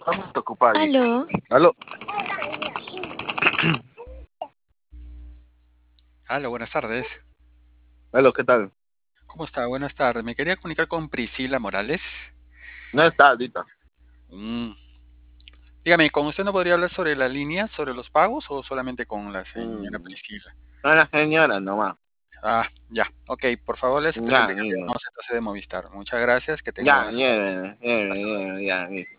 Estamos ocupados. Aló, Aló. Hola, buenas tardes. Aló, ¿qué tal? ¿Cómo está? Buenas tardes. Me quería comunicar con Priscila Morales. No está ahorita. Mm. Dígame, ¿con usted no podría hablar sobre la línea, sobre los pagos o solamente con la señora Priscila? No, la señora nomás. Ah, ya. Ok, por favor, les Ya, explicación. No se trate de Movistar. Muchas gracias. Que tenga ya, buenas ya, tardes. ya, ya, ya, ya.